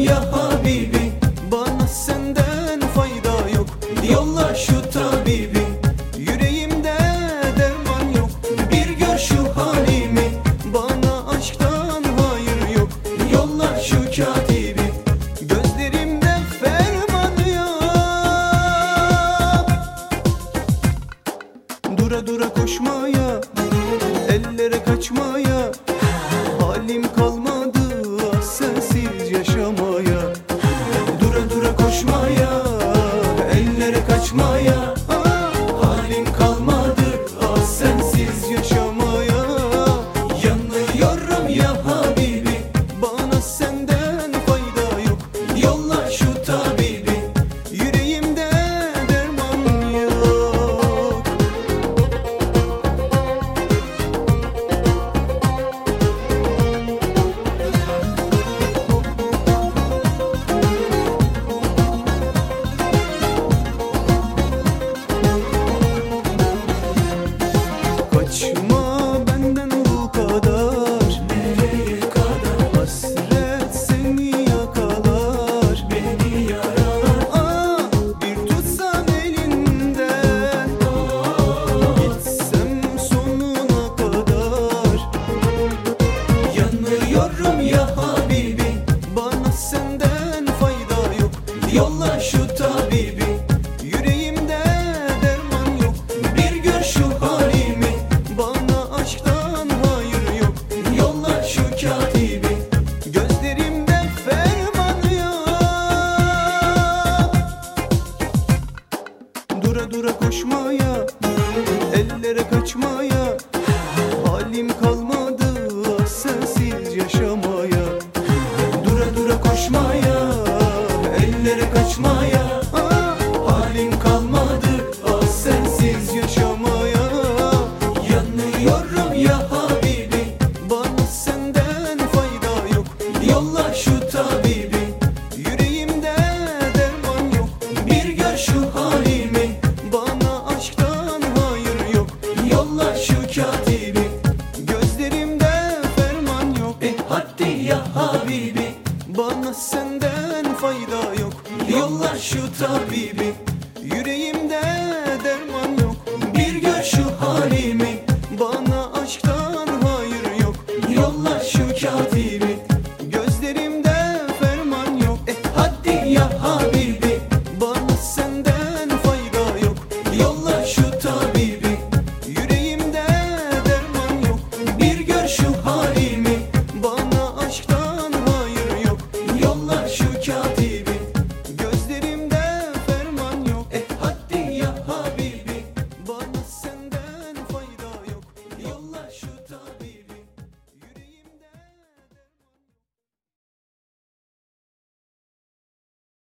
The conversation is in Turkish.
ya Habibi, bana senden fayda yok. Yolla şu tabibi, yüreğimde derman yok. Bir gör şu halimi, bana aşktan hayır yok. Yolla şu katibi, gözlerimde ferman yok. Dura dura koşmaya, ellere kaçmaya, halim kalmadı sensiz yaşamaya. Dura dura koşmaya, ellere kaçmaya, halim kalmadı sensiz yaşamaya. Yanıyorum ya Habibi, bana senden fayda yok. Yolla şu tabibi, yüreğimde derman yok. Kaçma benden bu kadar, nereye kadar? Hasret seni yakalar, beni yaralar. Bir tutsam elinden, gitsem sonuna kadar. Yanıyorum ya Habibi, bana senden fayda yok. Yolla şu tabibi, yüreğimde derman yok. Bir gör şu halimi, bana aşktan hayır yok. Yolla şu katibi, gözlerimde ferman yok. Dura dura koşmaya, ellere kaçmaya, halim kalmadı sensiz yaşamaya. Dura dura koşmaya, ellere kaçmaya, halim kalmadı sensiz yaşamaya. Yanıyorum ya Habibi, bana senden fayda yok. Yolla şu tabibi, yüreğimde derman yok. Bir gör şu halimi, bana aşktan hayır yok. Yolla şu katibi, gözlerimde ferman yok. Hadi ya Habibi, bana senden fayda yok. Yolla şu tabibi, yüreğimde derman yok. Bir gör şu halimi, bana aşktan hayır yok. Yolla şu katibi.